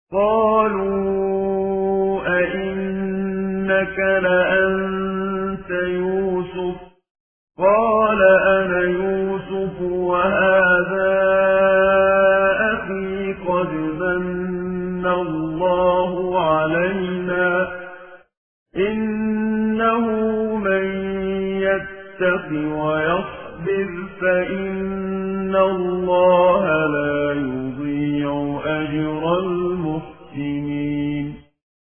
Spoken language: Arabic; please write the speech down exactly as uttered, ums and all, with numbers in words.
قالوا أئنك لأنت يوسف قال أنا يوسف وهذا أخي قد من الله علينا إنه من يتق ويصبر فإن الله لا